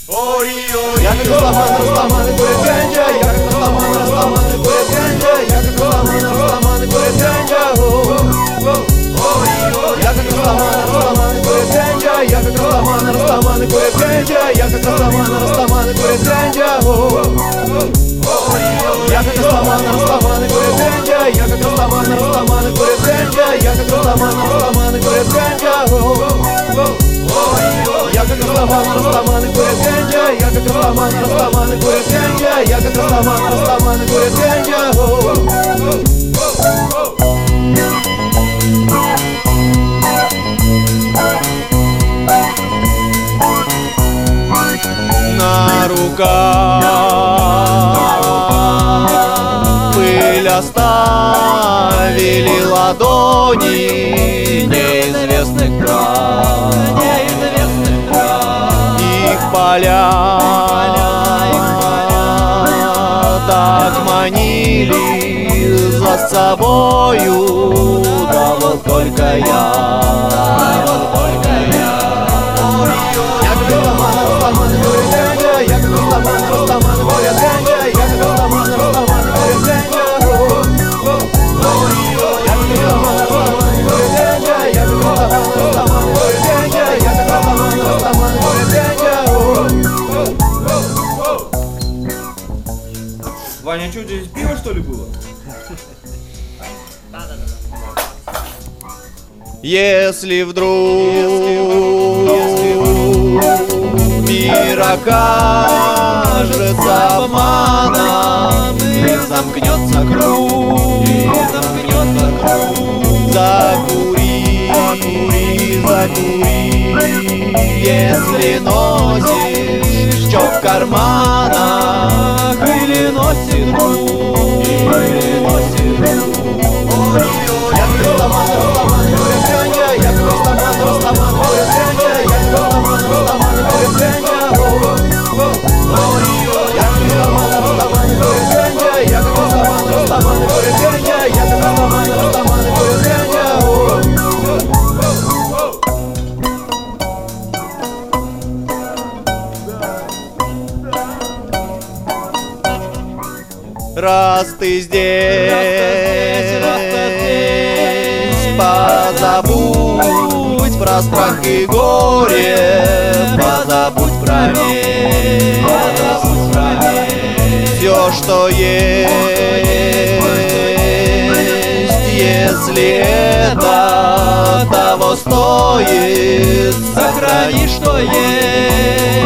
Я как Растаман и курит гэнджа, я как Растаман и курит гэнджа, я как Растаман и курит гэнджа. Я как Растаман и курит гэнджа, я как Растаман и курит гэнджа, я как Растаман и курит гэнджа. Я как Растаман и курит гэнджа, я как Растаман и курит гэнджа, я как Растаман и курит гэнджа. Я как Растаман и курит гэнджа, я как Растаман и курит гэнджа, я как Растаман и курит гэнджа. На руках пыль оставили ладони неизвестных трав. Их поля так манили за собою, да вот только я. Я как Растаман и курит гэнджа, я как Растаман и курит гэнджа, я как Растаман и курит гэнджа. Я как Растаман и курит гэнджа, я как Растаман и курит гэнджа, я как Растаман и курит гэнджа. Ваня, что, здесь пиво что ли было? Если вдруг мир окажется обманом и замкнется круг, закури, если носишь чё в карманах или носит друг. Я как Растаман и курит гэнджа, я как Растаман и курит гэнджа, я как Растаман и курит гэнджа. Я как Растаман и курит гэнджа, я как Растаман и курит гэнджа, я как Растаман и курит гэнджа. Раз ты здесь, позабудь про страх и горе, позабудь про месть, все, что есть, если это того стоит, сохрани, что есть.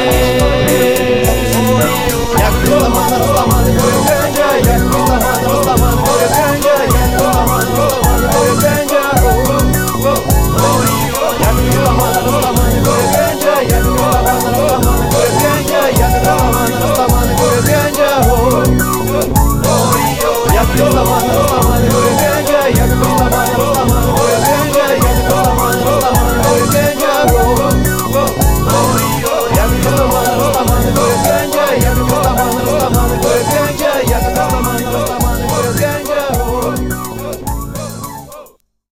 Я как Растаман и курит гэнджа, я как Растаман и курит гэнджа, я как Растаман и курит гэнджа. Я как Растаман и курит гэнджа, я как Растаман и курит гэнджа, я как Растаман и курит гэнджа. Я как